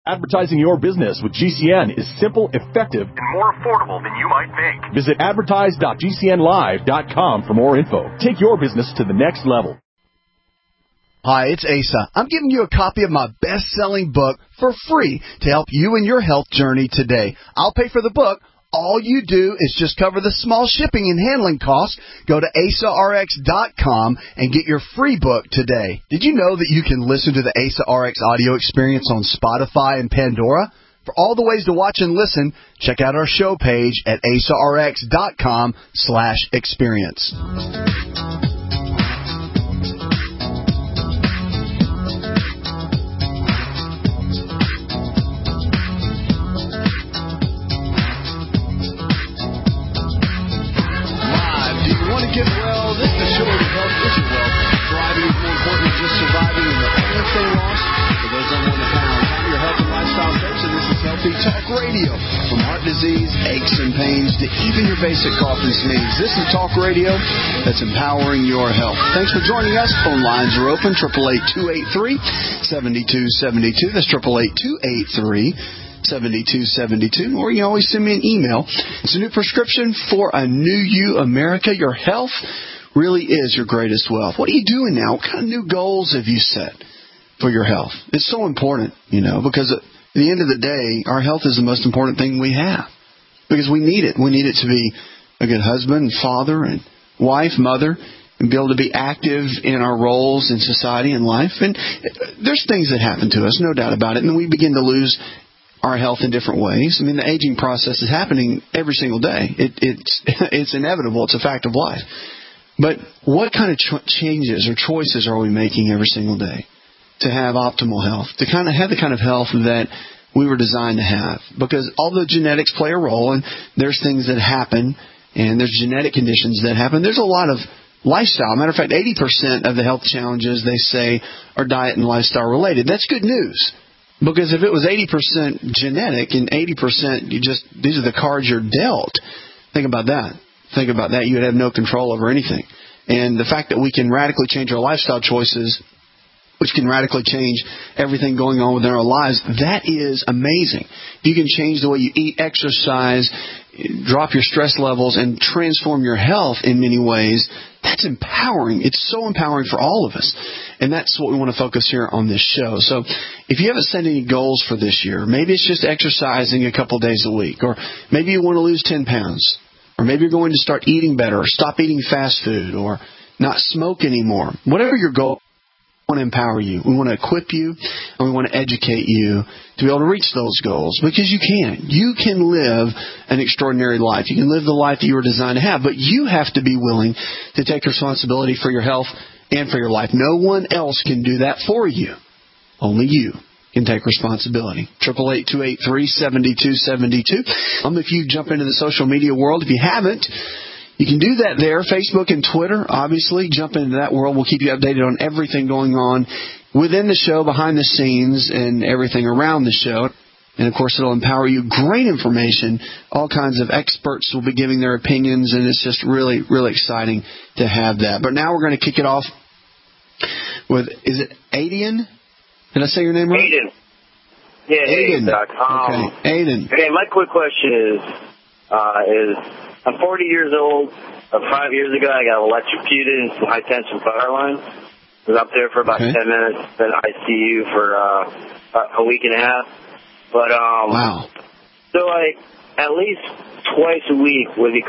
Advertising your business with GCN is simple, effective, and more affordable than you might think. Visit advertise.gcnlive.com for more info. Take your business to the next level. Hi, it's Asa. I'm giving you a copy of my best-selling book for free to help you in your health journey today. I'll pay for the book. All you do is just cover the small shipping and handling costs. Go to AsaRx.com and get your free book today. Did you know that you can listen to the Asa RX audio experience on Spotify and Pandora? For all the ways to watch and listen, check out our show page at AsaRx.com/experience. Get well, this is the show of health is your wealth. Thriving is more important than just surviving, and the only thing lost for those unwanted pounds. I'm your health and lifestyle coach, and this is Healthy Talk Radio. From heart disease, aches and pains, to even your basic cough and sneeze, this is Talk Radio that's empowering your health. Thanks for joining us. Phone lines are open, 888-283-7272. That's 888-283-7272, or you can always send me an email. It's a new prescription for a new you, America. Your health really is your greatest wealth. What are you doing now? What kind of new goals have you set for your health? It's so important, because at the end of the day, our health is the most important thing we have, because we need it. We need it to be a good husband, father, and wife, mother, and be able to be active in our roles in society and life. And there's things that happen to us, no doubt about it, and we begin to lose our health in different ways. I mean, the aging process is happening every single day. It's inevitable. It's a fact of life. But what kind of changes or choices are we making every single day to have optimal health, to kind of have the kind of health that we were designed to have? Because although genetics play a role, and there's things that happen, and there's genetic conditions that happen, there's a lot of lifestyle. Matter of fact, 80% of the health challenges, they say, are diet and lifestyle related. That's good news. Because if it was 80% genetic and 80% these are the cards you're dealt, think about that. Think about that. You would have no control over anything. And the fact that we can radically change our lifestyle choices, which can radically change everything going on within our lives, that is amazing. You can change the way you eat, exercise, drop your stress levels, and transform your health in many ways. That's empowering. It's so empowering for all of us. And that's what we want to focus here on this show. So if you haven't set any goals for this year, maybe it's just exercising a couple days a week, or maybe you want to lose 10 pounds, or maybe you're going to start eating better, or stop eating fast food, or not smoke anymore. Whatever your goal, we want to empower you. We want to equip you, and we want to educate you to be able to reach those goals, because you can. You can live an extraordinary life. You can live the life that you were designed to have, but you have to be willing to take responsibility for your health and for your life. No one else can do that for you. Only you can take responsibility. 888-283-7272. If you jump into the social media world, if you haven't, you can do that there, Facebook and Twitter, obviously. Jump into that world. We'll keep you updated on everything going on within the show, behind the scenes, and everything around the show. And, of course, it'll empower you. Great information. All kinds of experts will be giving their opinions, and it's just really, really exciting to have that. But now we're going to kick it off with, is it Aiden? Did I say your name right? Aiden. Yeah, Aiden. Okay, Aiden. Okay, my quick question is I'm 40 years old. 5 years ago, I got electrocuted in some high-tension power lines. I was up there for about 10 minutes, then ICU for a week and a half. But, wow. So, at least twice a week,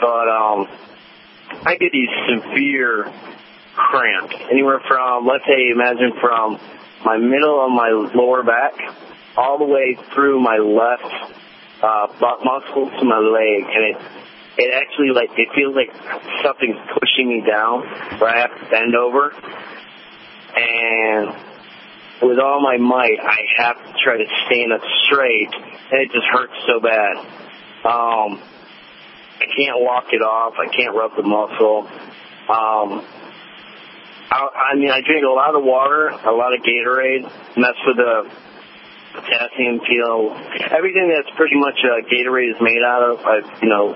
I get these severe cramps. Anywhere from, let's say, imagine from my middle of my lower back all the way through my left butt muscle to my leg. And it actually, it feels like something's pushing me down where I have to bend over. And with all my might, I have to try to stand up straight, and it just hurts so bad. I can't walk it off. I can't rub the muscle. I drink a lot of water, a lot of Gatorade, and that's for the potassium peel. Everything that's pretty much Gatorade is made out of, I've,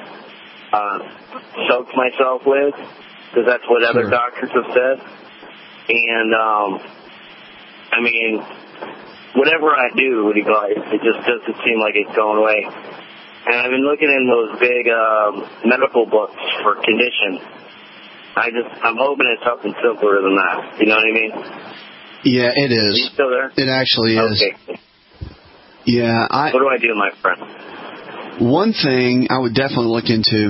soaked myself with, because that's what other doctors have said. And, whatever I do, it just doesn't seem like it's going away. And I've been looking in those big medical books for conditions. I'm hoping it's something simpler than that. You know what I mean? Yeah, it is. Are you still there? It actually is. Okay. Yeah. What do I do, my friend? One thing I would definitely look into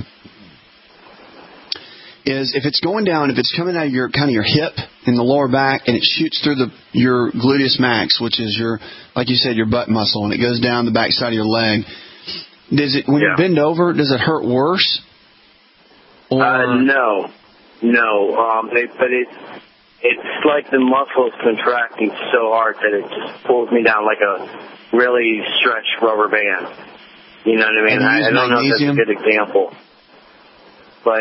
is if it's going down, if it's coming out of your hip in the lower back and it shoots through your gluteus max, which is like you said, your butt muscle, and it goes down the back side of your leg. When you bend over, does it hurt worse? Or no. But it's like the muscles contracting so hard that it just pulls me down like a really stretched rubber band. You know what I mean? I don't know if that's a good example. But,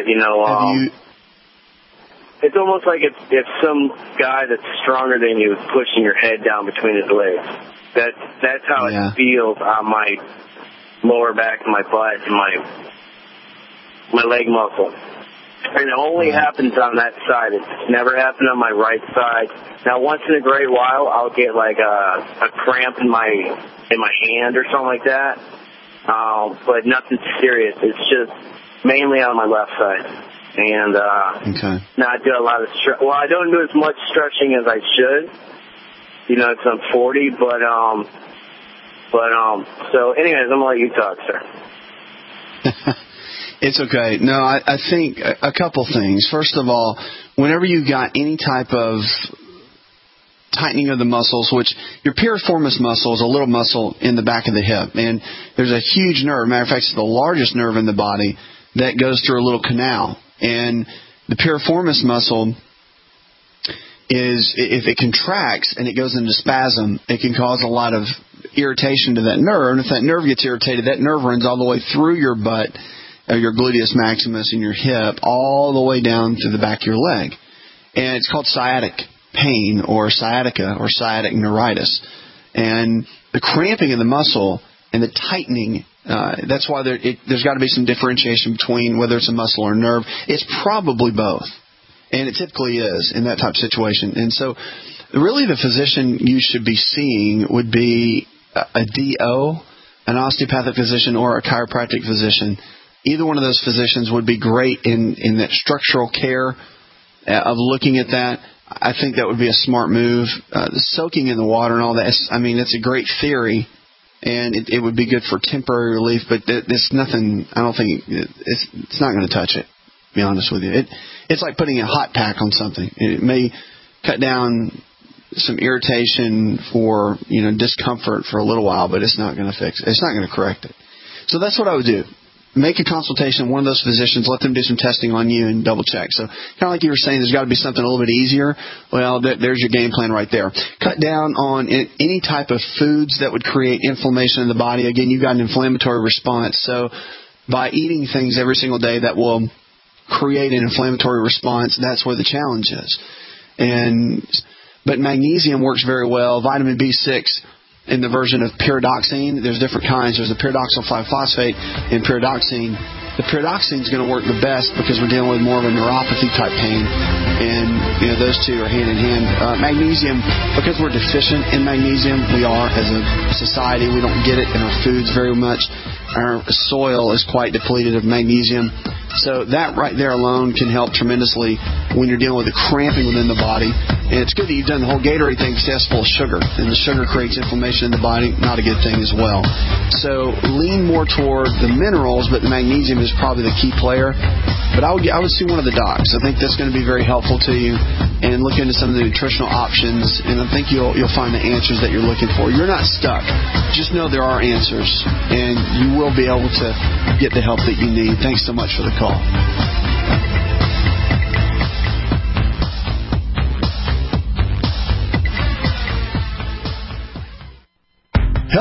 it's almost like if some guy that's stronger than you is pushing your head down between his legs. That's how it feels on my lower back and my butt and my leg muscle. And it only happens on that side. It's never happened on my right side. Now, once in a great while, I'll get like a cramp in my hand or something like that. But nothing serious. It's just mainly on my left side. And now I do a lot of I don't do as much stretching as I should. It's I'm 40, but so anyways, I'm gonna let you talk, sir. It's okay. No, I think a couple things. First of all, whenever you've got any type of tightening of the muscles, which your piriformis muscle is a little muscle in the back of the hip, and there's a huge nerve. Matter of fact, it's the largest nerve in the body that goes through a little canal. And the piriformis muscle if it contracts and it goes into spasm, it can cause a lot of irritation to that nerve. And if that nerve gets irritated, that nerve runs all the way through your butt, your gluteus maximus and your hip, all the way down to the back of your leg. And it's called sciatic pain or sciatica or sciatic neuritis. And the cramping in the muscle and the tightening, that's why there's got to be some differentiation between whether it's a muscle or a nerve. It's probably both. And it typically is in that type of situation. And so really the physician you should be seeing would be a DO, an osteopathic physician, or a chiropractic physician. Either one of those physicians would be great in that structural care of looking at that. I think that would be a smart move. The soaking in the water and all that, it's a great theory, and it would be good for temporary relief, but there's nothing, I don't think, it's not going to touch it, to be honest with you. It's like putting a hot pack on something. It may cut down some irritation for, discomfort for a little while, but it's not going to fix it. It's not going to correct it. So that's what I would do. Make a consultation with one of those physicians. Let them do some testing on you and double check. So kind of like you were saying, there's got to be something a little bit easier. Well, there's your game plan right there. Cut down on any type of foods that would create inflammation in the body. Again, you've got an inflammatory response. So by eating things every single day that will create an inflammatory response, that's where the challenge is. But magnesium works very well. Vitamin B6 in the version of pyridoxine. There's different kinds. There's a pyridoxal 5-phosphate and pyridoxine. The pyridoxine is going to work the best because we're dealing with more of a neuropathy type pain, and those two are hand in hand. Magnesium, because we're deficient in magnesium, we are as a society. We don't get it in our foods very much. Our soil is quite depleted of magnesium. So that right there alone can help tremendously when you're dealing with the cramping within the body. And it's good that you've done the whole Gatorade thing because that's full of sugar. And the sugar creates inflammation in the body. Not a good thing as well. So lean more toward the minerals, but the magnesium is probably the key player. But I would see one of the docs. I think that's going to be very helpful to you. And look into some of the nutritional options. And I think you'll find the answers that you're looking for. You're not stuck. Just know there are answers. And you will be able to get the help that you need. Thanks so much for the call.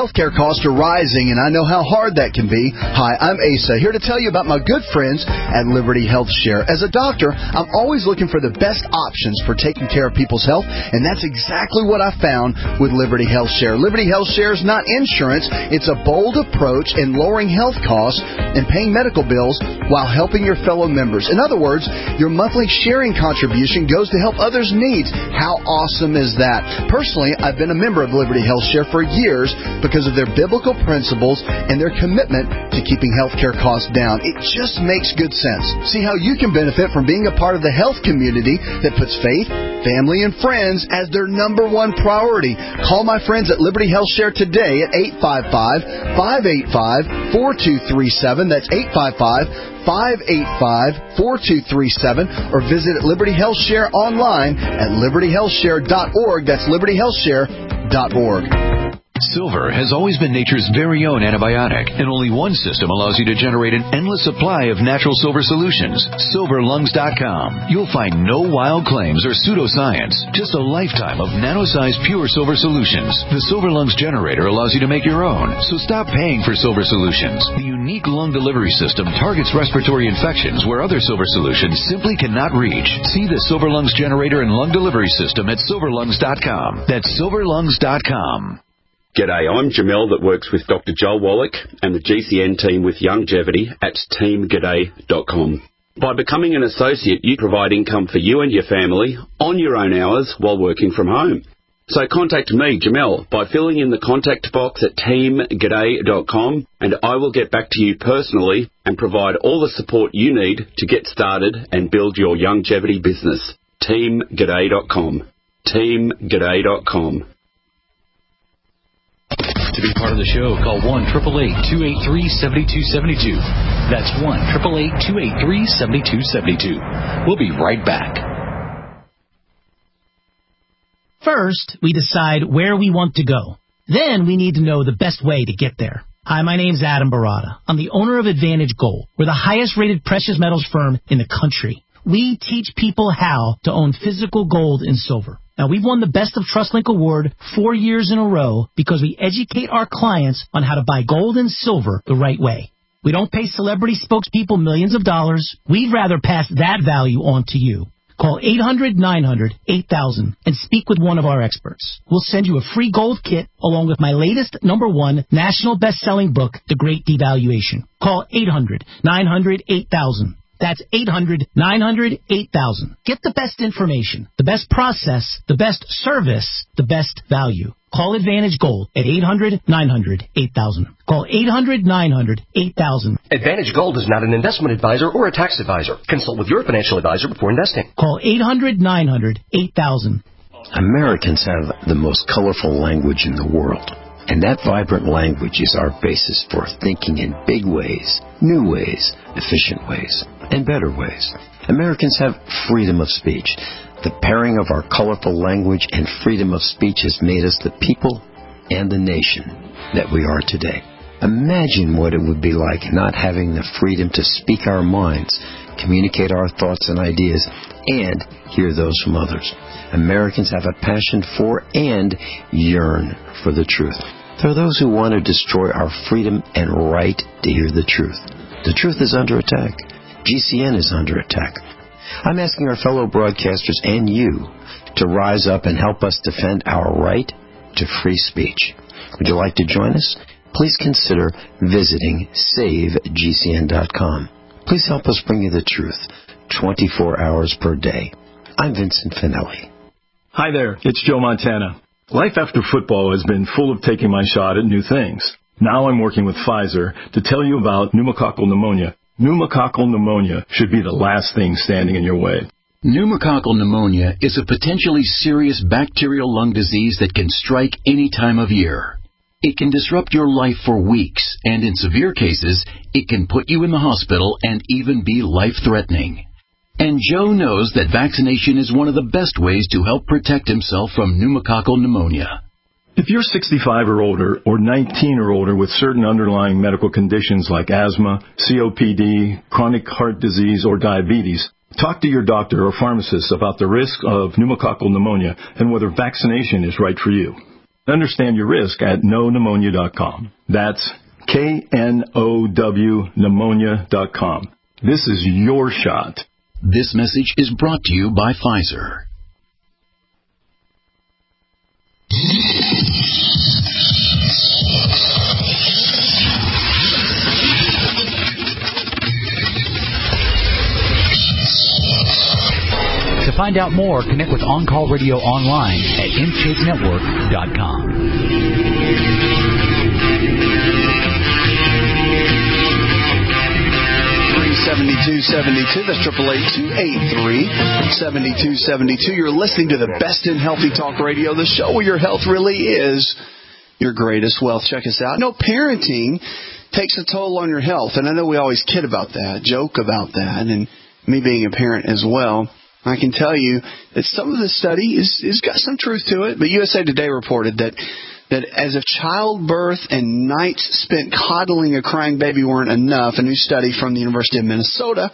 Healthcare costs are rising, and I know how hard that can be. Hi, I'm Asa, here to tell you about my good friends at Liberty Health Share. As a doctor, I'm always looking for the best options for taking care of people's health, and that's exactly what I found with Liberty Health Share. Liberty Health Share is not insurance. It's a bold approach in lowering health costs and paying medical bills while helping your fellow members. In other words, your monthly sharing contribution goes to help others' needs. How awesome is that? Personally, I've been a member of Liberty Health Share for years because of their biblical principles and their commitment to keeping healthcare costs down. It just makes good sense. See how you can benefit from being a part of the health community that puts faith, family, and friends as their number one priority. Call my friends at Liberty Health Share today at 855-585-4237. That's 855-585-4237, or visit Liberty Health Share online at libertyhealthshare.org. That's libertyhealthshare.org. Silver has always been nature's very own antibiotic, and only one system allows you to generate an endless supply of natural silver solutions. SilverLungs.com. You'll find no wild claims or pseudoscience, just a lifetime of nano-sized pure silver solutions. The Silver Lungs generator allows you to make your own, so stop paying for silver solutions. The unique lung delivery system targets respiratory infections where other silver solutions simply cannot reach. See the Silver Lungs generator and lung delivery system at SilverLungs.com. That's SilverLungs.com. G'day, I'm Jamel that works with Dr. Joel Wallach and the GCN team with Longevity at teamg'day.com. By becoming an associate, you provide income for you and your family on your own hours while working from home. So contact me, Jamel, by filling in the contact box at teamg'day.com, and I will get back to you personally and provide all the support you need to get started and build your longevity business. teamg'day.com. teamg'day.com. To be part of the show, call 1-888-283-7272. That's 1-888-283-7272. We'll be right back. First, we decide where we want to go. Then we need to know the best way to get there. Hi, my name's Adam Barada. I'm the owner of Advantage Gold. We're the highest-rated precious metals firm in the country. We teach people how to own physical gold and silver. Now, we've won the Best of TrustLink Award 4 years in a row because we educate our clients on how to buy gold and silver the right way. We don't pay celebrity spokespeople millions of dollars. We'd rather pass that value on to you. Call 800-900-8000 and speak with one of our experts. We'll send you a free gold kit along with my latest #1 national best-selling book, The Great Devaluation. Call 800-900-8000. That's 800-900-8000. Get the best information, the best process, the best service, the best value. Call Advantage Gold at 800-900-8000. Call 800-900-8000. Advantage Gold is not an investment advisor or a tax advisor. Consult with your financial advisor before investing. Call 800-900-8000. Americans have the most colorful language in the world. And that vibrant language is our basis for thinking in big ways, new ways, efficient ways, and better ways. Americans have freedom of speech. The pairing of our colorful language and freedom of speech has made us the people and the nation that we are today. Imagine what it would be like not having the freedom to speak our minds, communicate our thoughts and ideas, and hear those from others. Americans have a passion for and yearn for the truth. There are those who want to destroy our freedom and right to hear the truth. The truth is under attack. GCN is under attack. I'm asking our fellow broadcasters and you to rise up and help us defend our right to free speech. Would you like to join us? Please consider visiting SaveGCN.com. Please help us bring you the truth 24 hours per day. I'm Vincent Finelli. Hi there, it's Joe Montana. Life after football has been full of taking my shot at new things. Now I'm working with Pfizer to tell you about pneumococcal pneumonia. Pneumococcal pneumonia should be the last thing standing in your way. Pneumococcal pneumonia is a potentially serious bacterial lung disease that can strike any time of year. It can disrupt your life for weeks, and in severe cases, it can put you in the hospital and even be life-threatening. And Joe knows that vaccination is one of the best ways to help protect himself from pneumococcal pneumonia. If you're 65 or older, or 19 or older with certain underlying medical conditions like asthma, COPD, chronic heart disease, or diabetes, talk to your doctor or pharmacist about the risk of pneumococcal pneumonia and whether vaccination is right for you. Understand your risk at knowpneumonia.com. That's KNOW pneumonia.com. This is your shot. This message is brought to you by Pfizer. To find out more, connect with On Call Radio online at InShapeNetwork.com. 7272. That's 888-283-7272. You're listening to the best in healthy talk radio, the show where your health really is your greatest wealth. Check us out. No, parenting takes a toll on your health. And I know we always kid about that, joke about that, and me being a parent as well. I can tell you that some of the study is got some truth to it. But USA Today reported that as if childbirth and nights spent coddling a crying baby weren't enough, a new study from the University of Minnesota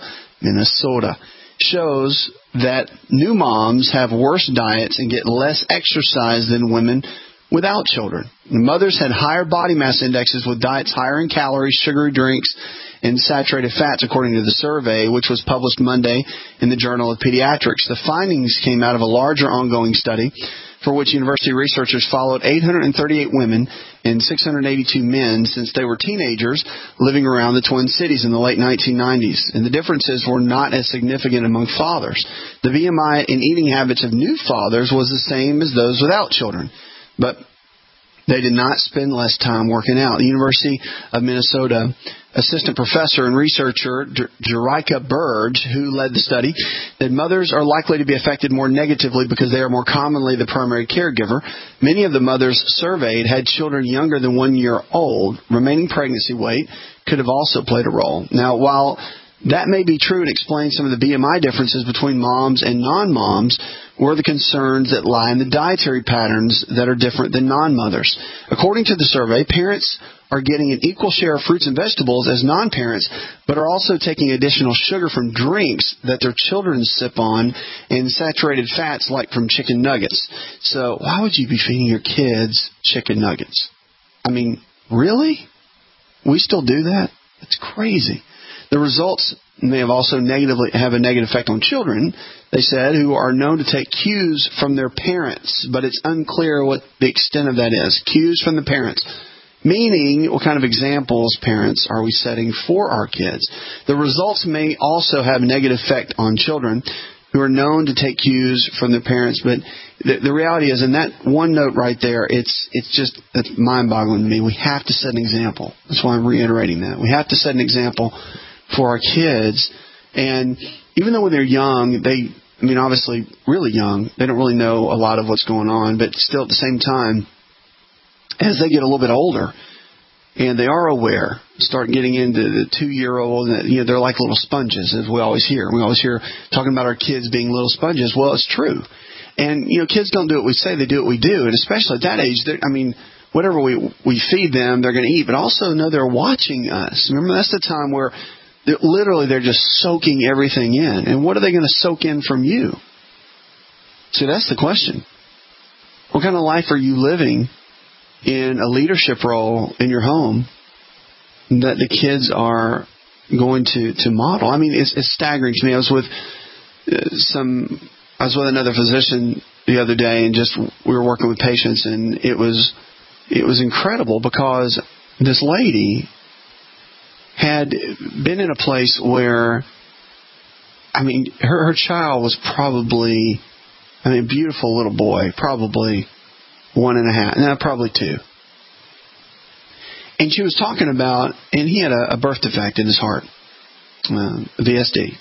shows that new moms have worse diets and get less exercise than women without children. The mothers had higher body mass indexes with diets higher in calories, sugary drinks, and saturated fats, according to the survey, which was published Monday in the Journal of Pediatrics. The findings came out of a larger ongoing study for which university researchers followed 838 women and 682 men since they were teenagers living around the Twin Cities in the late 1990s. And the differences were not as significant among fathers. The BMI and eating habits of new fathers was the same as those without children. But they did not spend less time working out. The University of Minnesota assistant professor and researcher Jericka Burge, who led the study, that mothers are likely to be affected more negatively because they are more commonly the primary caregiver. Many of the mothers surveyed had children younger than 1 year old. Remaining pregnancy weight could have also played a role. Now, while that may be true and explain some of the BMI differences between moms and non-moms, were the concerns that lie in the dietary patterns that are different than non-mothers. According to the survey, parents are getting an equal share of fruits and vegetables as non-parents, but are also taking additional sugar from drinks that their children sip on and saturated fats like from chicken nuggets. So why would you be feeding your kids chicken nuggets? I mean, really? We still do that? That's crazy. The results may have also have a negative effect on children, they said, who are known to take cues from their parents, but it's unclear what the extent of that is. Cues from the parents. Meaning, what kind of examples, parents, are we setting for our kids? The results may also have a negative effect on children who are known to take cues from their parents, but the reality is, in that one note right there, it's mind-boggling to me. We have to set an example. That's why I'm reiterating that. We have to set an example for our kids. And even though when they're young, obviously really young, they don't really know a lot of what's going on, but still at the same time, as they get a little bit older and they are aware, start getting into the 2-year-old, they're like little sponges, as we always hear. We always hear talking about our kids being little sponges. Well, it's true. And, kids don't do what we say, they do what we do. And especially at that age, whatever we feed them, they're going to eat. But also know they're watching us. Remember, that's the time where they're just soaking everything in. And what are they going to soak in from you? See, that's the question. What kind of life are you living in a leadership role in your home that the kids are going to model? It's staggering to me. I was with another physician the other day, and we were working with patients, and it was incredible because this lady had been in a place where, her child was probably, a beautiful little boy, probably 1.5, no, probably 2. And she was talking about, and he had a birth defect in his heart, VSD,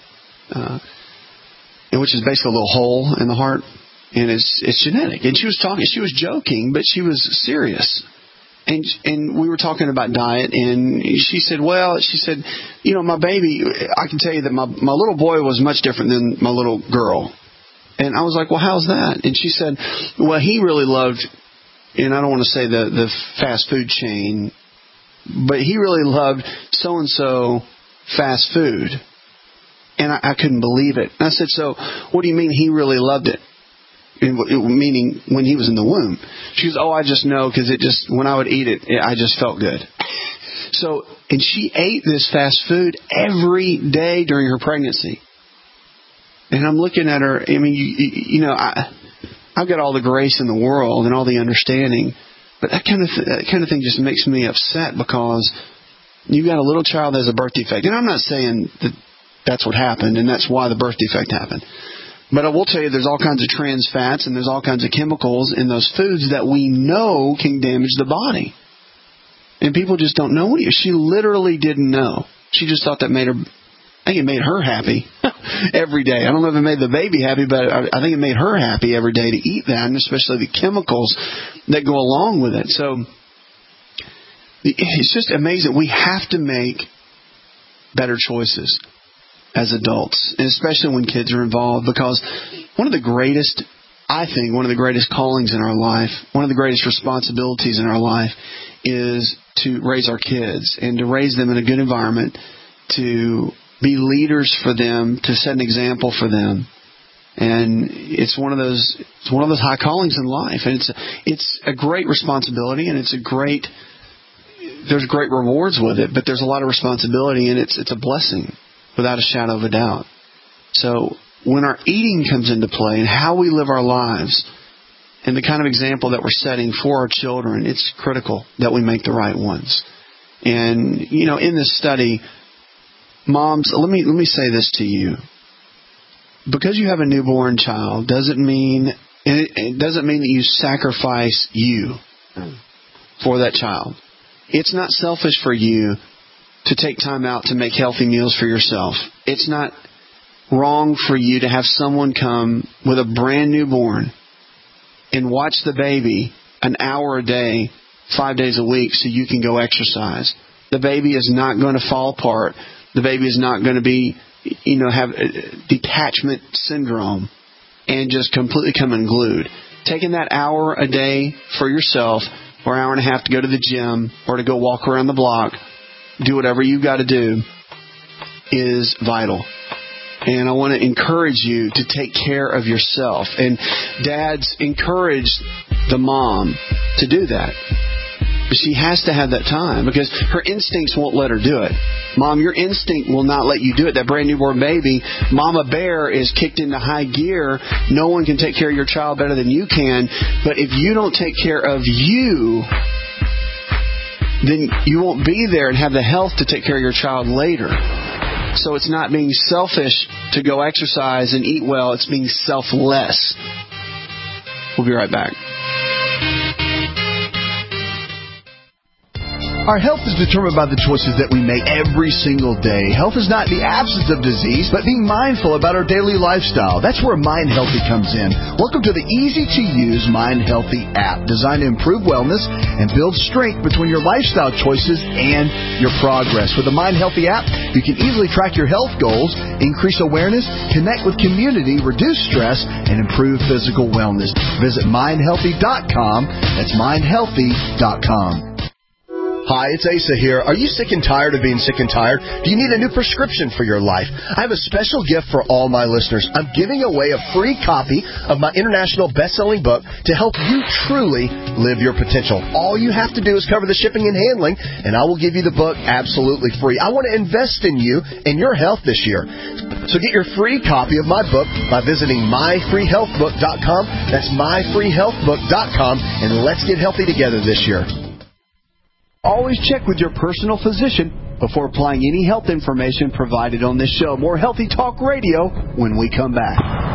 which is basically a little hole in the heart, and it's genetic. And she was joking, but she was serious. And we were talking about diet, and she said, my baby, I can tell you that my little boy was much different than my little girl. And I was like, well, how's that? And she said, well, he really loved, and I don't want to say the fast food chain, but he really loved so-and-so fast food. And I couldn't believe it. And I said, so what do you mean he really loved it? meaning when he was in the womb. She goes, oh, I just know because when I would eat it, I just felt good. So, and she ate this fast food every day during her pregnancy. And I'm looking at her, I mean, I've got all the grace in the world and all the understanding, but that kind of thing just makes me upset because you've got a little child that has a birth defect. And I'm not saying that that's what happened and that's why the birth defect happened. But I will tell you there's all kinds of trans fats and there's all kinds of chemicals in those foods that we know can damage the body. And people just don't know. She literally didn't know. She just thought that I think it made her happy every day. I don't know if it made the baby happy, but I think it made her happy every day to eat that, and especially the chemicals that go along with it. So it's just amazing. We have to make better choices as adults, and especially when kids are involved, because one of the greatest callings in our life, one of the greatest responsibilities in our life is to raise our kids and to raise them in a good environment, to be leaders for them, to set an example for them. And it's one of those high callings in life, and it's a great responsibility, and there's great rewards with it, but there's a lot of responsibility, and it's a blessing without a shadow of a doubt. So when our eating comes into play and how we live our lives and the kind of example that we're setting for our children, it's critical that we make the right ones. And in this study, moms, let me say this to you. Because you have a newborn child doesn't mean that you sacrifice you for that child. It's not selfish for you to take time out to make healthy meals for yourself. It's not wrong for you to have someone come with a brand newborn and watch the baby an hour a day, 5 days a week, so you can go exercise. The baby is not going to fall apart. The baby is not going to be, have detachment syndrome and just completely come unglued. Taking that hour a day for yourself, or an hour and a half to go to the gym, or to go walk around the block, do whatever you've got to do, is vital. And I want to encourage you to take care of yourself. And dads, encourage the mom to do that. But she has to have that time because her instincts won't let her do it. Mom, your instinct will not let you do it. That brand newborn baby, Mama Bear is kicked into high gear. No one can take care of your child better than you can. But if you don't take care of you, then you won't be there and have the health to take care of your child later. So it's not being selfish to go exercise and eat well. It's being selfless. We'll be right back. Our health is determined by the choices that we make every single day. Health is not the absence of disease, but being mindful about our daily lifestyle. That's where Mind Healthy comes in. Welcome to the easy-to-use Mind Healthy app, designed to improve wellness and build strength between your lifestyle choices and your progress. With the Mind Healthy app, you can easily track your health goals, increase awareness, connect with community, reduce stress, and improve physical wellness. Visit mindhealthy.com. That's mindhealthy.com. Hi, it's Asa here. Are you sick and tired of being sick and tired? Do you need a new prescription for your life? I have a special gift for all my listeners. I'm giving away a free copy of my international best-selling book to help you truly live your potential. All you have to do is cover the shipping and handling, and I will give you the book absolutely free. I want to invest in you and your health this year. So get your free copy of my book by visiting myfreehealthbook.com. That's myfreehealthbook.com, and let's get healthy together this year. Always check with your personal physician before applying any health information provided on this show. More Healthy Talk Radio when we come back.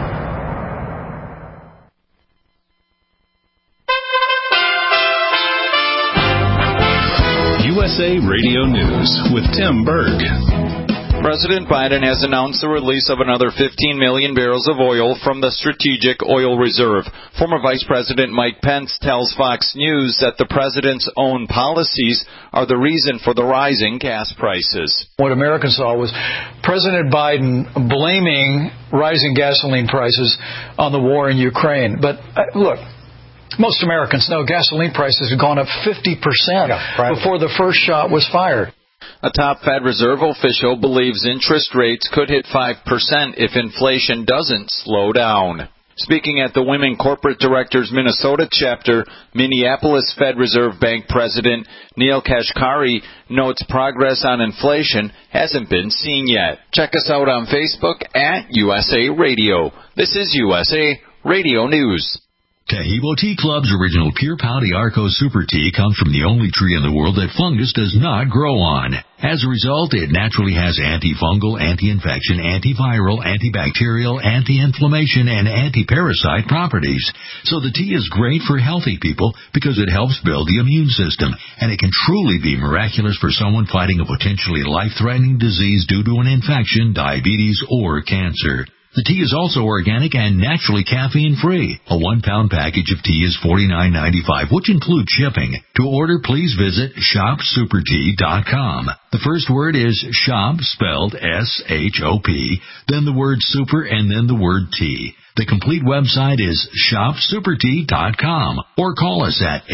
USA Radio News with Tim Berg. President Biden has announced the release of another 15 million barrels of oil from the Strategic Oil Reserve. Former Vice President Mike Pence tells Fox News that the president's own policies are the reason for the rising gas prices. What Americans saw was President Biden blaming rising gasoline prices on the war in Ukraine. But look, most Americans know gasoline prices have gone up 50% before the first shot was fired. A top Fed Reserve official believes interest rates could hit 5% if inflation doesn't slow down. Speaking at the Women Corporate Directors Minnesota chapter, Minneapolis Fed Reserve Bank President Neil Kashkari notes progress on inflation hasn't been seen yet. Check us out on Facebook at USA Radio. This is USA Radio News. Tahibo Tea Club's original Pure Pau d'Arco Super Tea comes from the only tree in the world that fungus does not grow on. As a result, it naturally has antifungal, anti-infection, antiviral, antibacterial, anti-inflammation, and anti-parasite properties. So the tea is great for healthy people because it helps build the immune system, and it can truly be miraculous for someone fighting a potentially life-threatening disease due to an infection, diabetes, or cancer. The tea is also organic and naturally caffeine-free. A 1-pound package of tea is $49.95, which includes shipping. To order, please visit shopsupertea.com. The first word is shop, spelled S-H-O-P, then the word super, and then the word tea. The complete website is shopsupertea.com, or call us at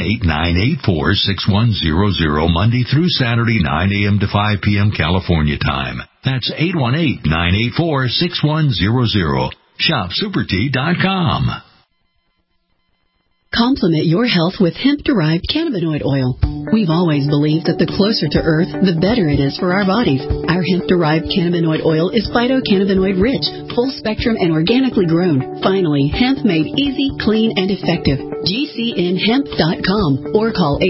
818-984-6100 Monday through Saturday, 9 a.m. to 5 p.m. California time. That's 818-984-6100. shopsupertea.com. Complement your health with hemp-derived cannabinoid oil. We've always believed that the closer to Earth, the better it is for our bodies. Our hemp-derived cannabinoid oil is phytocannabinoid-rich, full-spectrum, and organically grown. Finally, hemp made easy, clean, and effective. GCNhemp.com or call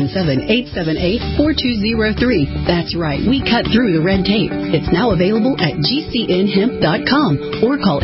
877-878-4203. That's right, we cut through the red tape. It's now available at GCNhemp.com or call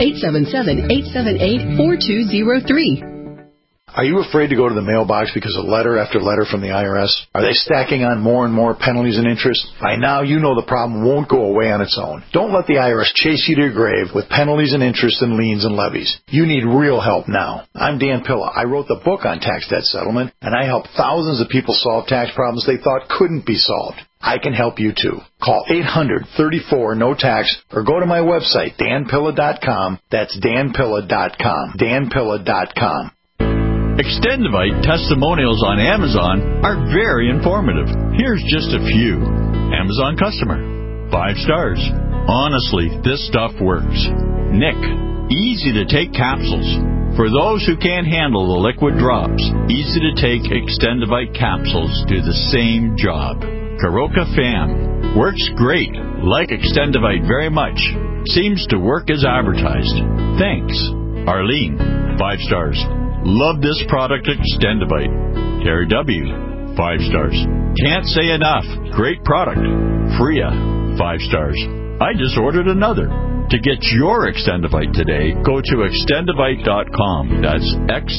877-878-4203. Are you afraid to go to the mailbox because of letter after letter from the IRS? Are they stacking on more and more penalties and interest? By now, you know the problem won't go away on its own. Don't let the IRS chase you to your grave with penalties and interest and liens and levies. You need real help now. I'm Dan Pilla. I wrote the book on tax debt settlement, and I help thousands of people solve tax problems they thought couldn't be solved. I can help you too. Call 800-34-NO-TAX or go to my website, danpilla.com. That's danpilla.com. danpilla.com. Extendivite testimonials on Amazon are very informative. Here's just a few. Amazon customer. 5 stars. Honestly, this stuff works. Nick. Easy to take capsules. For those who can't handle the liquid drops, easy to take Extendivite capsules do the same job. Karoka Fam. Works great. Like Extendivite very much. Seems to work as advertised. Thanks. Arlene. 5 stars. Love this product, Extendivite. Terry W. 5 stars. Can't say enough. Great product. Freya. 5 stars. I just ordered another. To get your Extendivite today, go to Extendivite.com. That's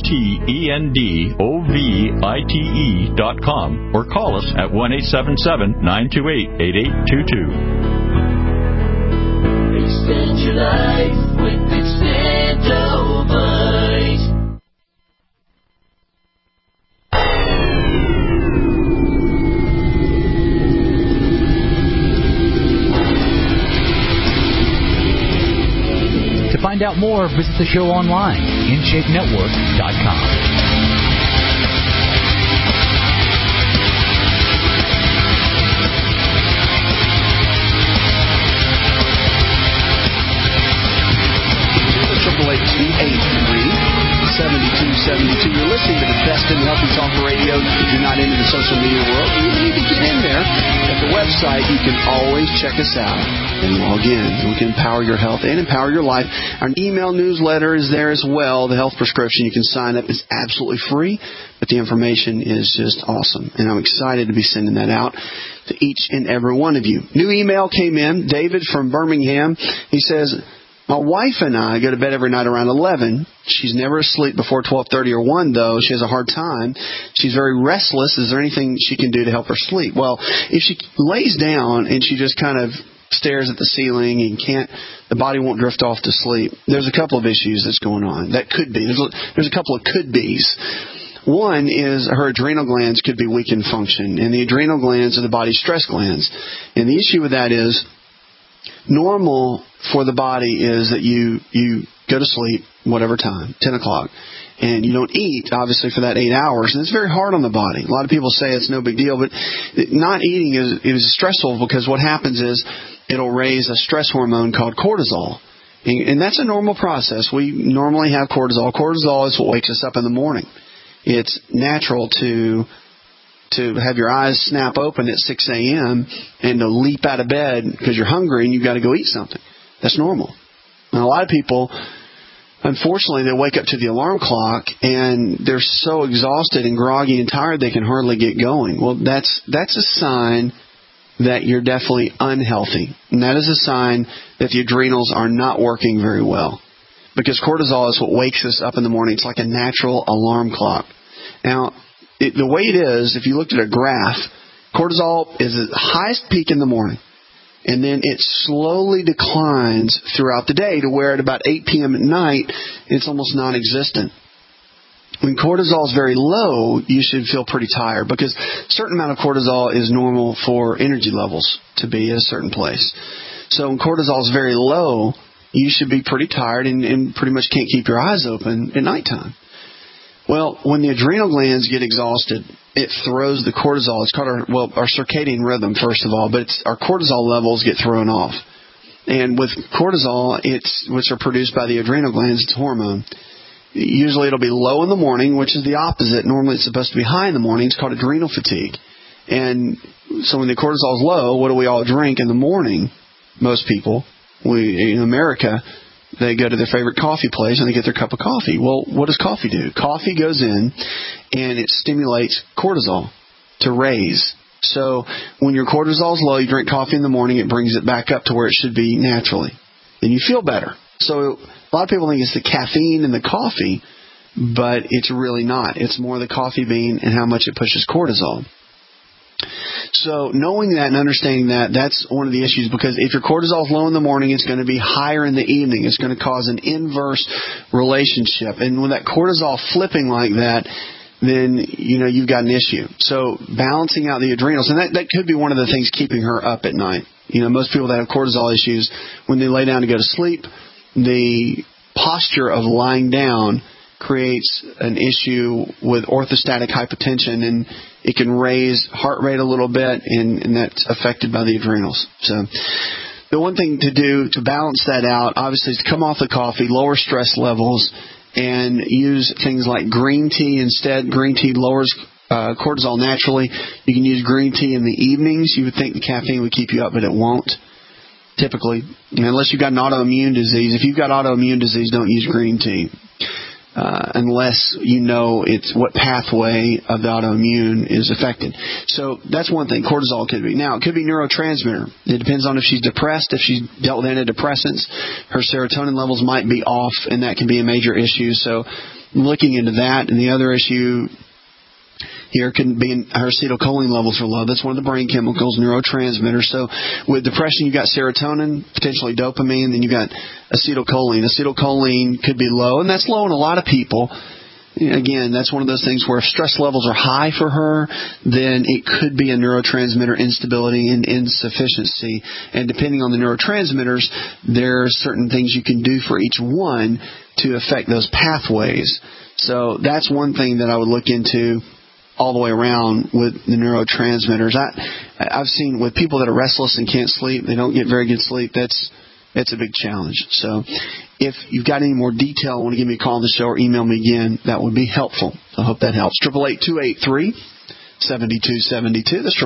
XTENDOVITE.com or call us at 1-877-928-8822. Extend your life with Extendovite. To find out more, visit the show online, InShapeNetwork.com. You're listening to the best in healthy talk radio. If you're not into the social media world, you need to get in there. At the website, you can always check us out and log in. We can empower your health and empower your life. Our email newsletter is there as well. The health prescription, you can sign up. It's absolutely free, but the information is just awesome. And I'm excited to be sending that out to each and every one of you. New email came in. David from Birmingham. He says, my wife and I go to bed every night around 11. She's never asleep before 12:30 or 1, though. She has a hard time. She's very restless. Is there anything she can do to help her sleep? Well, if she lays down and she just kind of stares at the ceiling and the body won't drift off to sleep, there's a couple of issues that's going on. That could be. There's a couple of could-bes. One is her adrenal glands could be weak in function, and the adrenal glands are the body's stress glands. And the issue with that is normal for the body is that you go to sleep whatever time, 10 o'clock, and you don't eat, obviously, for that 8 hours. And it's very hard on the body. A lot of people say it's no big deal, but not eating is stressful because what happens is it'll raise a stress hormone called cortisol. And that's a normal process. We normally have cortisol. Cortisol is what wakes us up in the morning. It's natural to have your eyes snap open at 6 a.m. and to leap out of bed because you're hungry and you've got to go eat something. That's normal. Now, a lot of people, unfortunately, they wake up to the alarm clock and they're so exhausted and groggy and tired they can hardly get going. Well, that's a sign that you're definitely unhealthy. And that is a sign that the adrenals are not working very well. Because cortisol is what wakes us up in the morning. It's like a natural alarm clock. Now, the way it is, if you looked at a graph, cortisol is at the highest peak in the morning. And then it slowly declines throughout the day to where at about 8 p.m. at night, it's almost non-existent. When cortisol is very low, you should feel pretty tired because a certain amount of cortisol is normal for energy levels to be at a certain place. So when cortisol is very low, you should be pretty tired and pretty much can't keep your eyes open at nighttime. Well, when the adrenal glands get exhausted, it throws the cortisol. It's called our circadian rhythm, first of all, but our cortisol levels get thrown off. And with cortisol, which are produced by the adrenal glands, it's a hormone. Usually it'll be low in the morning, which is the opposite. Normally it's supposed to be high in the morning. It's called adrenal fatigue. And so when the cortisol is low, what do we all drink in the morning? Most people, in America, they go to their favorite coffee place and they get their cup of coffee. Well, what does coffee do? Coffee goes in and it stimulates cortisol to raise. So when your cortisol is low, you drink coffee in the morning, it brings it back up to where it should be naturally. Then you feel better. So a lot of people think it's the caffeine in the coffee, but it's really not. It's more the coffee bean and how much it pushes cortisol. So knowing that and understanding that, that's one of the issues, because if your cortisol is low in the morning, it's going to be higher in the evening. It's going to cause an inverse relationship. And with that cortisol flipping like that, then you've got an issue. So balancing out the adrenals, and that could be one of the things keeping her up at night. Most people that have cortisol issues, when they lay down to go to sleep, the posture of lying down creates an issue with orthostatic hypotension, and it can raise heart rate a little bit, and that's affected by the adrenals. So the one thing to do to balance that out, obviously, is to come off the coffee, lower stress levels, and use things like green tea instead. Green tea lowers cortisol naturally. You can use green tea in the evenings. You would think the caffeine would keep you up, but it won't. Typically, unless you've got an autoimmune disease. If you've got autoimmune disease, don't use green tea. Unless you know it's what pathway of the autoimmune is affected. So that's one thing. Cortisol could be. Now, it could be neurotransmitter. It depends on if she's depressed. If she's dealt with antidepressants, her serotonin levels might be off, and that can be a major issue. So looking into that. And the other issue here can be her acetylcholine levels are low. That's one of the brain chemicals, neurotransmitters. So with depression, you've got serotonin, potentially dopamine, then you've got acetylcholine. Acetylcholine could be low, and that's low in a lot of people. Again, that's one of those things where if stress levels are high for her, then it could be a neurotransmitter instability and insufficiency. And depending on the neurotransmitters, there are certain things you can do for each one to affect those pathways. So that's one thing that I would look into all the way around with the neurotransmitters. I've seen with people that are restless and can't sleep, they don't get very good sleep. That's a big challenge. So if you've got any more detail, want to give me a call on the show or email me again, that would be helpful. I hope that helps. 888-283-7272. That's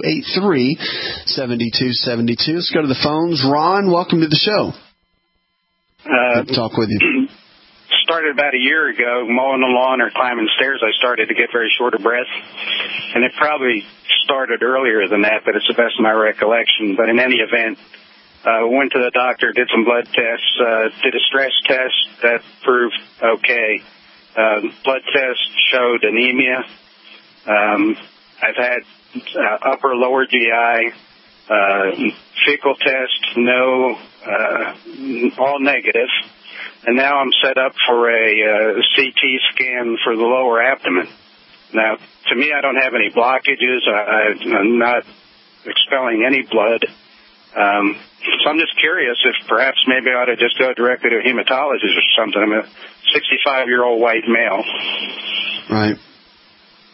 888-283-7272. Let's go to the phones. Ron, welcome to the show. Talk with you. Started about a year ago, mowing the lawn or climbing stairs. I started to get very short of breath, and it probably started earlier than that, but it's the best of my recollection. But in any event, went to the doctor, did some blood tests, did a stress test that proved okay. Blood test showed anemia. I've had upper lower GI, fecal test, no, all negative. And now I'm set up for a CT scan for the lower abdomen. Now, to me, I don't have any blockages. I'm not expelling any blood. So I'm just curious if perhaps maybe I ought to just go directly to a hematologist or something. I'm a 65-year-old white male. Right.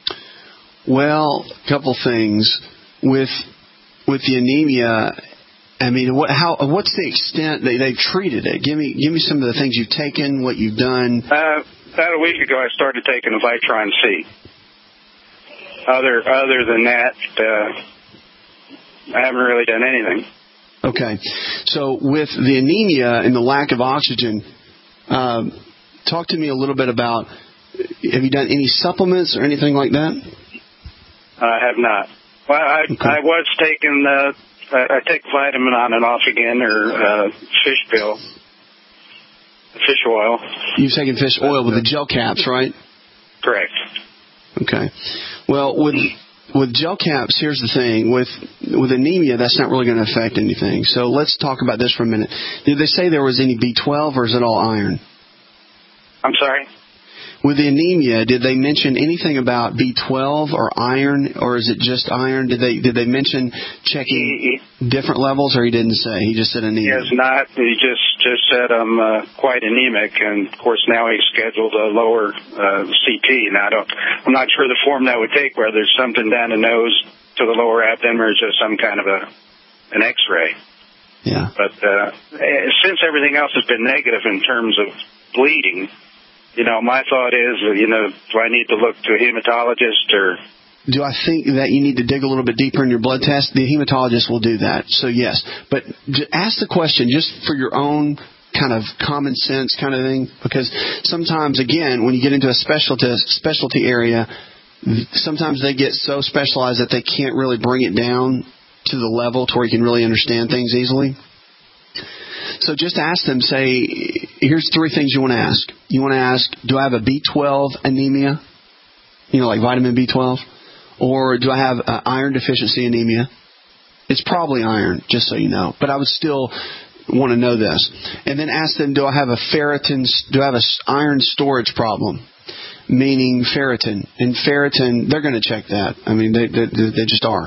Well, a couple things. With the anemia, I mean, what's the extent that they've treated it? Give me some of the things you've taken, what you've done. About a week ago, I started taking a Vitron C. Other than that, I haven't really done anything. Okay. So with the anemia and the lack of oxygen, talk to me a little bit about, have you done any supplements or anything like that? I have not. Well, I was taking, I take vitamin on and off again, or fish oil. You've taken fish oil with the gel caps, right? Correct. Okay. Well, with gel caps, here's the thing. With anemia, that's not really going to affect anything. So let's talk about this for a minute. Did they say there was any B12, or is it all iron? I'm sorry? With the anemia, did they mention anything about B12 or iron, or is it just iron? Did they mention checking different levels, or he didn't say? He just said anemia. He has not. He just said I'm quite anemic, and of course now he's scheduled a lower CT. Now I'm not sure the form that would take, whether it's something down the nose to the lower abdomen or just some kind of an X-ray. Yeah. But since everything else has been negative in terms of bleeding, my thought is, do I need to look to a hematologist or? Do I think that you need to dig a little bit deeper in your blood test? The hematologist will do that. So yes, but ask the question just for your own kind of common sense kind of thing, because sometimes, again, when you get into a specialty area, sometimes they get so specialized that they can't really bring it down to the level to where you can really understand things easily. So just ask them, say, here's 3 things you want to ask. You want to ask, do I have a B12 anemia? Like vitamin B12? Or do I have iron deficiency anemia? It's probably iron, just so you know. But I would still want to know this. And then ask them, do I have an iron storage problem? Meaning ferritin. And ferritin, they're going to check that. I mean, they just are.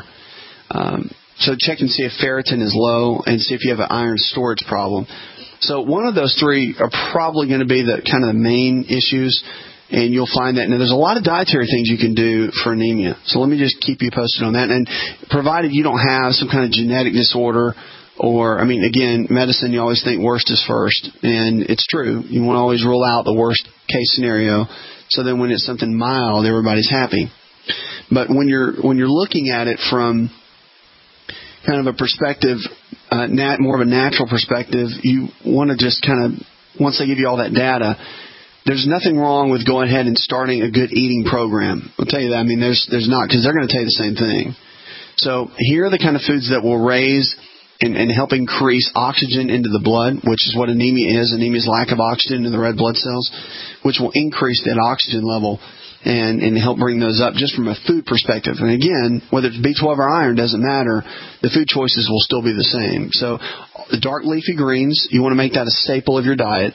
So check and see if ferritin is low and see if you have an iron storage problem. So one of those 3 are probably going to be the kind of the main issues, and you'll find that. Now, there's a lot of dietary things you can do for anemia. So let me just keep you posted on that. And provided you don't have some kind of genetic disorder or, again, medicine, you always think worst is first. And it's true. You want to always rule out the worst case scenario. So then when it's something mild, everybody's happy. But when you're looking at it from kind of a perspective, more of a natural perspective, you want to just kind of, once they give you all that data, there's nothing wrong with going ahead and starting a good eating program. I'll tell you that. There's not, because they're going to tell you the same thing. So here are the kind of foods that will raise and help increase oxygen into the blood, which is what anemia is. Anemia is lack of oxygen in the red blood cells, which will increase that oxygen level and help bring those up just from a food perspective. And again, whether it's B12 or iron, doesn't matter. The food choices will still be the same. So the dark leafy greens, you want to make that a staple of your diet.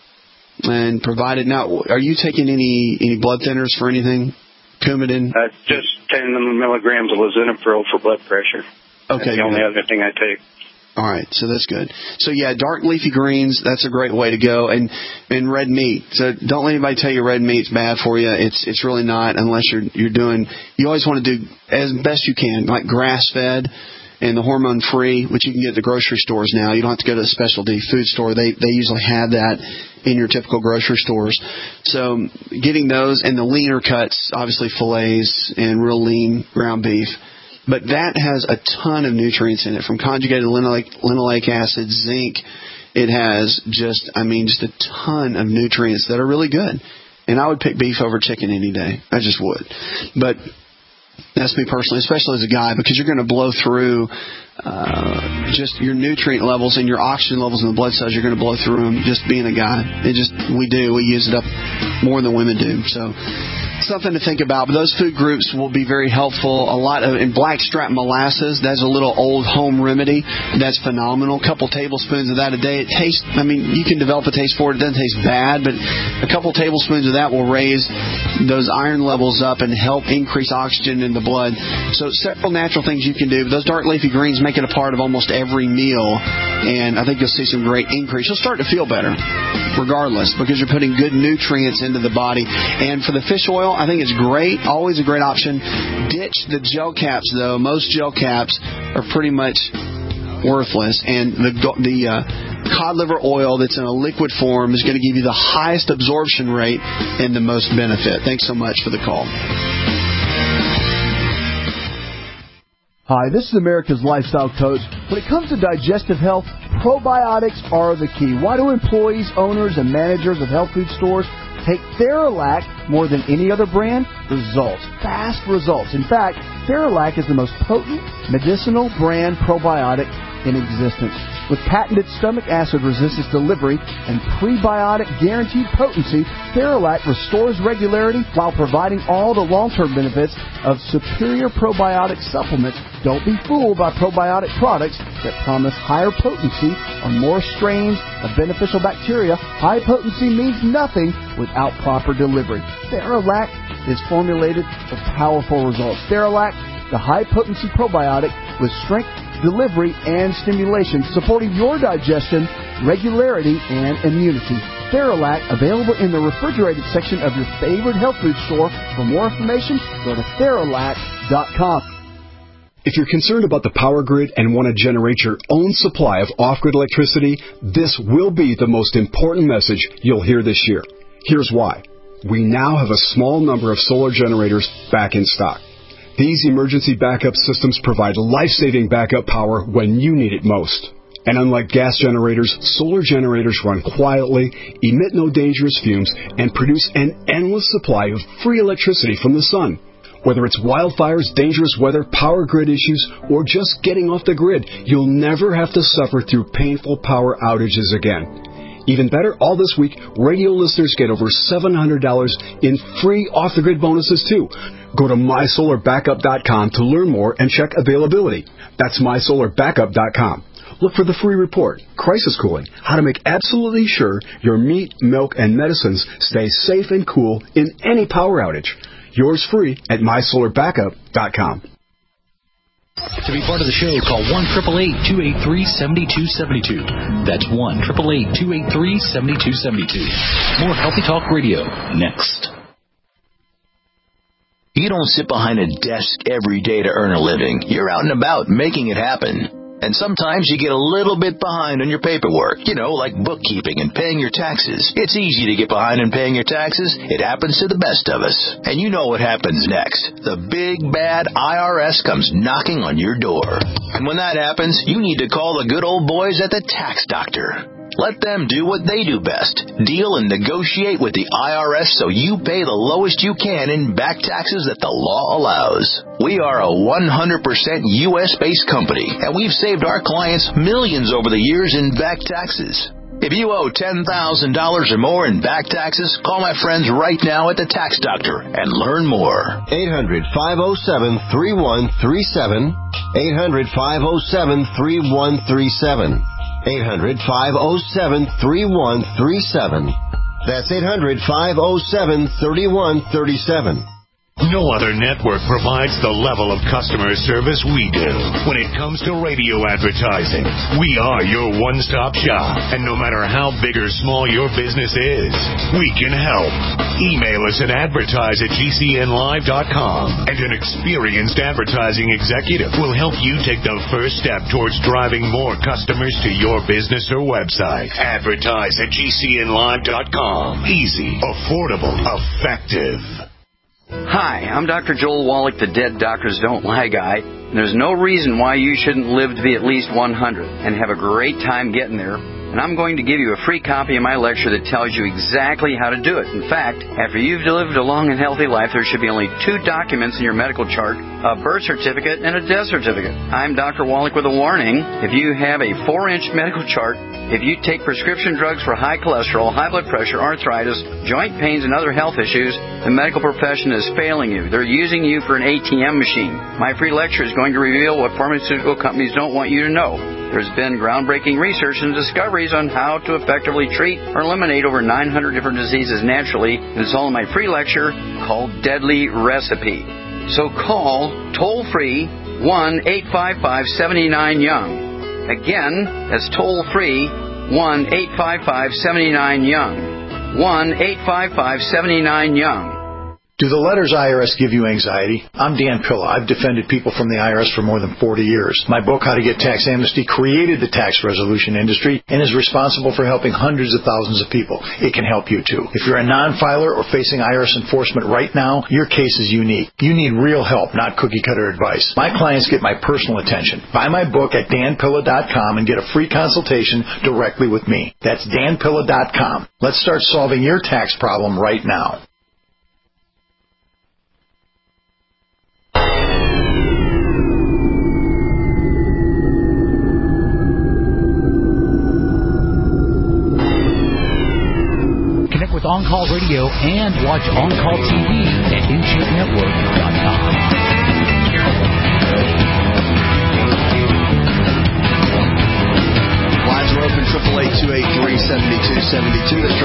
And provided, now, are you taking any blood thinners for anything? Coumadin? Just 10 milligrams of lisinopril for blood pressure. Okay. That's the only other thing I take. All right, so that's good. So yeah, dark leafy greens, that's a great way to go. And red meat. So don't let anybody tell you red meat's bad for you. It's really not, unless you're doing, you always want to do as best you can, like grass fed and the hormone free, which you can get at the grocery stores now. You don't have to go to a specialty food store. They usually have that in your typical grocery stores. So getting those, and the leaner cuts, obviously fillets and real lean ground beef. But that has a ton of nutrients in it, from conjugated linoleic acid, zinc. It has just a ton of nutrients that are really good. And I would pick beef over chicken any day. I just would. But that's me personally, especially as a guy, because you're going to blow through just your nutrient levels and your oxygen levels in the blood cells. You're going to blow through them just being a guy. We use it up more than women do. So something to think about. But those food groups will be very helpful. In blackstrap molasses, that's a little old home remedy. That's phenomenal. A couple tablespoons of that a day. It tastes, you can develop a taste for it. It doesn't taste bad, but a couple tablespoons of that will raise those iron levels up and help increase oxygen in the blood. So several natural things you can do. Those dark leafy greens make it a part of almost every meal, and I think you'll see some great increase. You'll start to feel better regardless, because you're putting good nutrients into the body. And for the fish oil, I think it's great, always a great option. Ditch the gel caps, though. Most gel caps are pretty much worthless. And the cod liver oil that's in a liquid form is going to give you the highest absorption rate and the most benefit. Thanks so much for the call. Hi, this is America's Lifestyle Coach. When it comes to digestive health, probiotics are the key. Why do employees, owners, and managers of health food stores take Theralac more than any other brand? Results. Fast results. In fact, Theralac is the most potent medicinal brand probiotic in existence. With patented stomach acid resistance delivery and prebiotic guaranteed potency, Theralac restores regularity while providing all the long-term benefits of superior probiotic supplements. Don't be fooled by probiotic products that promise higher potency on more strains of beneficial bacteria. High potency means nothing without proper delivery. Theralac is formulated for powerful results. Theralac, the high-potency probiotic with strength, delivery, and stimulation, supporting your digestion, regularity, and immunity. Theralac, available in the refrigerated section of your favorite health food store. For more information, go to Theralac.com. If you're concerned about the power grid and want to generate your own supply of off-grid electricity, this will be the most important message you'll hear this year. Here's why. We now have a small number of solar generators back in stock. These emergency backup systems provide life-saving backup power when you need it most. And unlike gas generators, solar generators run quietly, emit no dangerous fumes, and produce an endless supply of free electricity from the sun. Whether it's wildfires, dangerous weather, power grid issues, or just getting off the grid, you'll never have to suffer through painful power outages again. Even better, all this week, radio listeners get over $700 in free off-the-grid bonuses, too. Go to MySolarBackup.com to learn more and check availability. That's MySolarBackup.com. Look for the free report, Crisis Cooling, how to make absolutely sure your meat, milk, and medicines stay safe and cool in any power outage. Yours free at MySolarBackup.com. To be part of the show, call 1-888-283-7272. That's 1-888-283-7272. More Healthy Talk Radio next. You don't sit behind a desk every day to earn a living. You're out and about making it happen. And sometimes you get a little bit behind on your paperwork, like bookkeeping and paying your taxes. It's easy to get behind in paying your taxes. It happens to the best of us. And you know what happens next. The big, bad IRS comes knocking on your door. And when that happens, you need to call the good old boys at the Tax Doctor. Let them do what they do best. Deal and negotiate with the IRS so you pay the lowest you can in back taxes that the law allows. We are a 100% U.S.-based company, and we've saved our clients millions over the years in back taxes. If you owe $10,000 or more in back taxes, call my friends right now at the Tax Doctor and learn more. 800-507-3137. 800-507-3137. 800-507-3137. That's 800-507-3137. No other network provides the level of customer service we do. When it comes to radio advertising, we are your one-stop shop. And no matter how big or small your business is, we can help. Email us at advertise@gcnlive.com, and an experienced advertising executive will help you take the first step towards driving more customers to your business or website. Advertise@gcnlive.com. Easy, affordable, effective. Hi, I'm Dr. Joel Wallach, the Dead Doctors Don't Lie guy, and there's no reason why you shouldn't live to be at least 100 and have a great time getting there. And I'm going to give you a free copy of my lecture that tells you exactly how to do it. In fact, after you've lived a long and healthy life, there should be only 2 documents in your medical chart, a birth certificate and a death certificate. I'm Dr. Wallach with a warning. If you have a 4-inch medical chart, if you take prescription drugs for high cholesterol, high blood pressure, arthritis, joint pains, and other health issues, the medical profession is failing you. They're using you for an ATM machine. My free lecture is going to reveal what pharmaceutical companies don't want you to know. There's been groundbreaking research and discoveries on how to effectively treat or eliminate over 900 different diseases naturally, and it's all in my free lecture called Deadly Recipe. So call toll-free 1-855-79-YOUNG. Again, that's toll-free 1-855-79-YOUNG. 1-855-79-YOUNG. Do the letters IRS give you anxiety? I'm Dan Pilla. I've defended people from the IRS for more than 40 years. My book, How to Get Tax Amnesty, created the tax resolution industry and is responsible for helping hundreds of thousands of people. It can help you too. If you're a non-filer or facing IRS enforcement right now, your case is unique. You need real help, not cookie-cutter advice. My clients get my personal attention. Buy my book at danpilla.com and get a free consultation directly with me. That's danpilla.com. Let's start solving your tax problem right now. Connect with On Call Radio and watch On Call TV at InShapeNetwork.com. Lines are open, 888-283-7272. That's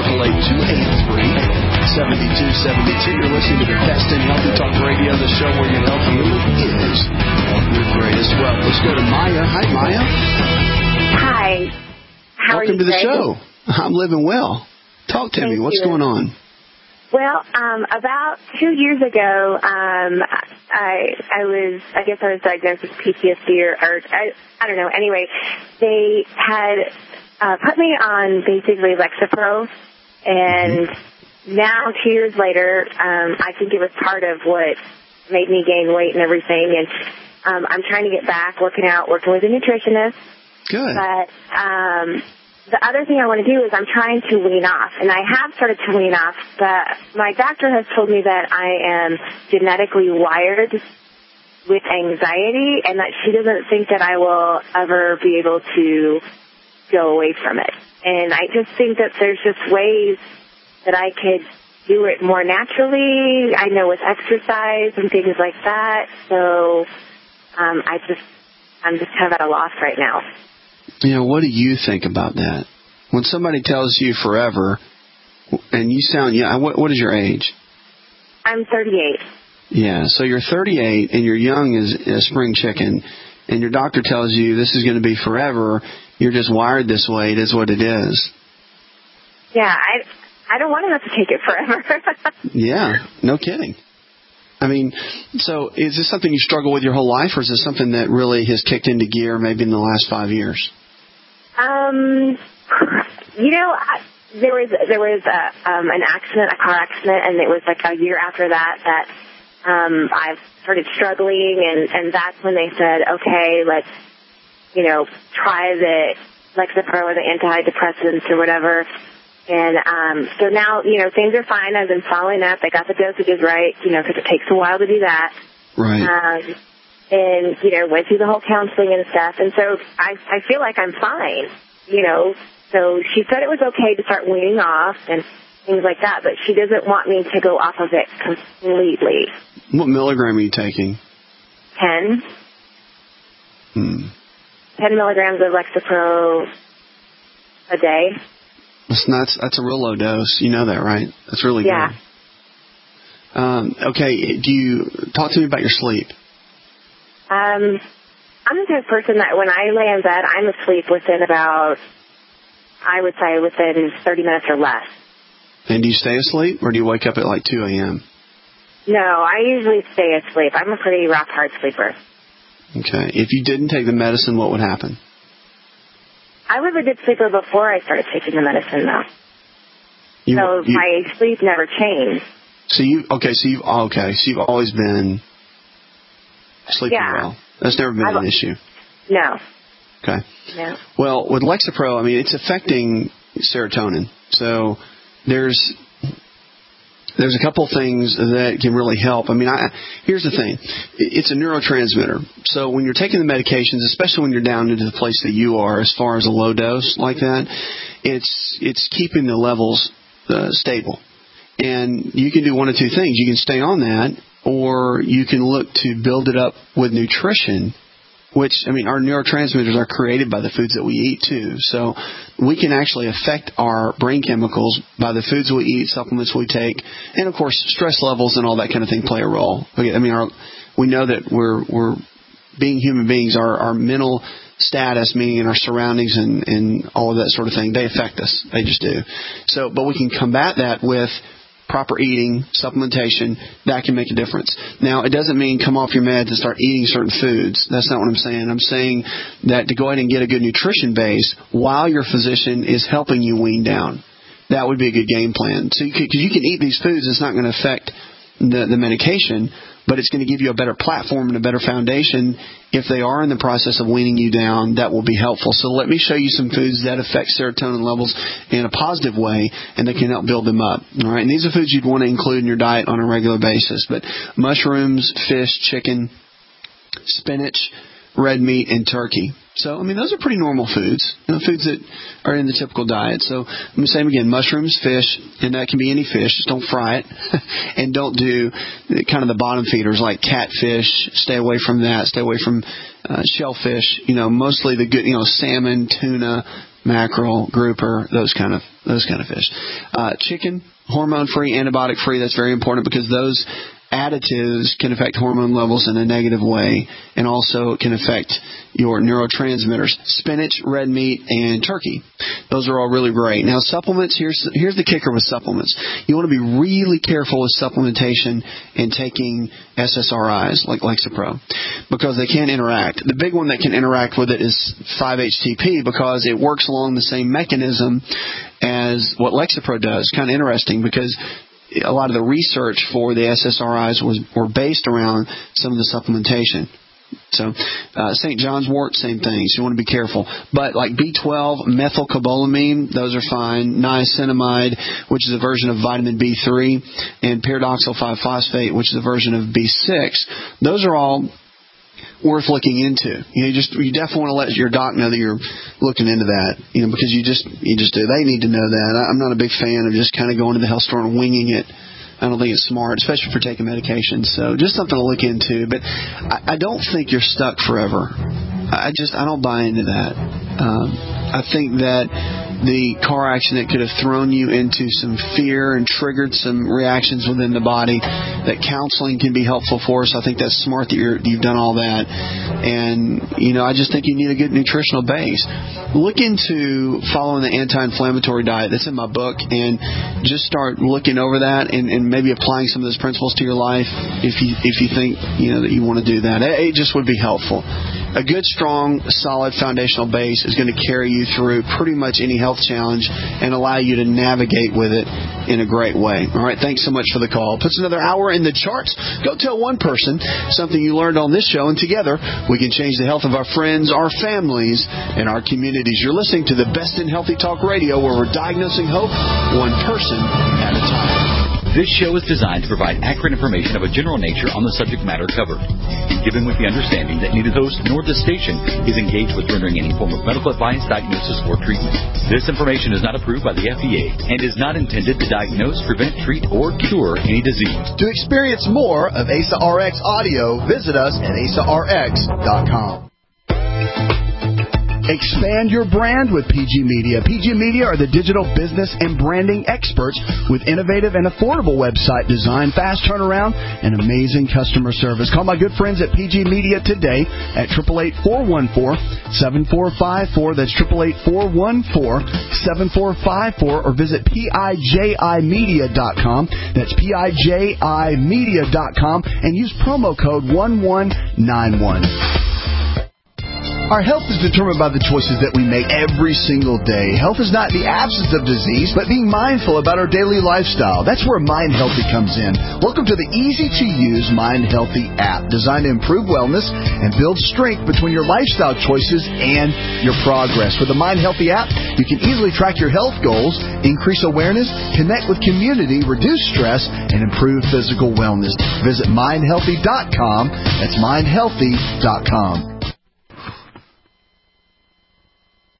888-283-7272. You're listening to the best in healthy talk radio, the show where your health really is your greatest wealth. Let's go to Maya. Hi, Maya. Hi. How are you Welcome to the today? show. I'm living well. Talk to me. What's going on? Well, about 2 years ago, I was diagnosed with PTSD or I don't know. Anyway, they had put me on basically Lexapro, and now 2 years later, I think it was part of what made me gain weight and everything. And I'm trying to get back, working out, working with a nutritionist. Good. But the other thing I want to do is I'm trying to wean off, and I have started to wean off, but my doctor has told me that I am genetically wired with anxiety and that she doesn't think that I will ever be able to go away from it. And I just think that there's just ways that I could do it more naturally, I know with exercise and things like that. So I'm just kind of at a loss right now. You know, what do you think about that? When somebody tells you forever, and you sound, what is your age? I'm 38. Yeah, so you're 38 and you're young as a spring chicken, and your doctor tells you this is going to be forever. You're just wired this way. It is what it is. Yeah, I don't want to have to take it forever. Yeah, no kidding. I mean, so is this something you struggle with your whole life, or is this something that really has kicked into gear maybe in the last 5 years? There was an accident, a car accident, and it was like a year after that I started struggling, and that's when they said, okay, let's, try the Lexapro or the antidepressants or whatever. And so now, things are fine. I've been following up. I got the dosages right, because it takes a while to do that. Right. And, went through the whole counseling and stuff. And so I feel like I'm fine, So she said it was okay to start weaning off and things like that, but she doesn't want me to go off of it completely. What milligram are you taking? 10. 10 milligrams of Lexapro a day. That's a real low dose. You know that, right? That's really good. Okay, do you talk to me about your sleep? I'm the type of person that when I lay in bed, I'm asleep within about, I would say, within 30 minutes or less. And do you stay asleep, or do you wake up at like 2 a.m.? No, I usually stay asleep. I'm a pretty rock hard sleeper. Okay. If you didn't take the medicine, what would happen? I was a good sleeper before I started taking the medicine, though. My sleep never changed. So you've always been sleeping well. That's never been an issue. No. Okay. No. Well, with Lexapro, I mean, it's affecting serotonin. So there's a couple things that can really help. I mean, here's the thing. It's a neurotransmitter. So when you're taking the medications, especially when you're down into the place that you are as far as a low dose like that, it's keeping the levels stable. And you can do one of two things. You can stay on that, or you can look to build it up with nutrition, which, I mean, our neurotransmitters are created by the foods that we eat, too. So we can actually affect our brain chemicals by the foods we eat, supplements we take, and, of course, stress levels and all that kind of thing play a role. I mean, we know that we're being human beings, our mental status, meaning our surroundings and all of that sort of thing, they affect us. They just do. So, but we can combat that with proper eating, supplementation, that can make a difference. Now, it doesn't mean come off your meds and start eating certain foods. That's not what I'm saying. I'm saying that to go ahead and get a good nutrition base while your physician is helping you wean down. That would be a good game plan. So because you can eat these foods, it's not going to affect the medication, but it's going to give you a better platform and a better foundation. If they are in the process of weaning you down, that will be helpful. So let me show you some foods that affect serotonin levels in a positive way, and that can help build them up. All right, and these are foods you'd want to include in your diet on a regular basis. But mushrooms, fish, chicken, spinach, red meat, and turkey. So, I mean, those are pretty normal foods, foods that are in the typical diet. So, let me say them again, mushrooms, fish, and that can be any fish. Just don't fry it. And don't do kind of the bottom feeders like catfish. Stay away from that. Stay away from shellfish. Mostly the good, salmon, tuna, mackerel, grouper, those kind of fish. Chicken, hormone-free, antibiotic-free. That's very important because those additives can affect hormone levels in a negative way, and also can affect your neurotransmitters. Spinach, red meat, and turkey. Those are all really great. Now, supplements, here's the kicker with supplements. You want to be really careful with supplementation and taking SSRIs like Lexapro because they can interact. The big one that can interact with it is 5-HTP because it works along the same mechanism as what Lexapro does. Kind of interesting because a lot of the research for the SSRIs were based around some of the supplementation. So, St. John's wort, same thing. So you want to be careful. But like B12, methylcobalamin, those are fine. Niacinamide, which is a version of vitamin B3, and pyridoxal 5-phosphate, which is a version of B6. Those are all worth looking into. You definitely want to let your doc know that you're looking into that, because you just do. They need to know that. I'm not a big fan of just kind of going to the health store and winging it. I don't think it's smart, especially for taking medications. So just something to look into. But I don't think you're stuck forever. I don't buy into that. I think that the car accident could have thrown you into some fear and triggered some reactions within the body, that counseling can be helpful for us. I think that's smart that you've done all that. And, I just think you need a good nutritional base. Look into following the anti-inflammatory diet that's in my book, and just start looking over that and maybe applying some of those principles to your life if you think, that you want to do that. It just would be helpful. A good, strong, solid foundational base is going to carry you through pretty much any health challenge and allow you to navigate with it in a great way. All right, thanks so much for the call. Puts another hour in the charts. Go tell one person something you learned on this show, and together we can change the health of our friends, our families, and our communities. You're listening to the Best in Healthy Talk Radio, where we're diagnosing hope one person at a time. This show is designed to provide accurate information of a general nature on the subject matter covered, given with the understanding that neither host nor the station is engaged with rendering any form of medical advice, diagnosis, or treatment. This information is not approved by the FDA and is not intended to diagnose, prevent, treat, or cure any disease. To experience more of ASA RX audio, visit us at asarx.com. Expand your brand with PG Media. PG Media are the digital business and branding experts with innovative and affordable website design, fast turnaround, and amazing customer service. Call my good friends at PG Media today at 888-414-7454. That's 888-414-7454, or visit PIJImedia.com. That's PIJImedia.com, and use promo code 1191. Our health is determined by the choices that we make every single day. Health is not the absence of disease, but being mindful about our daily lifestyle. That's where Mind Healthy comes in. Welcome to the easy-to-use Mind Healthy app, designed to improve wellness and build strength between your lifestyle choices and your progress. With the Mind Healthy app, you can easily track your health goals, increase awareness, connect with community, reduce stress, and improve physical wellness. Visit mindhealthy.com. That's mindhealthy.com.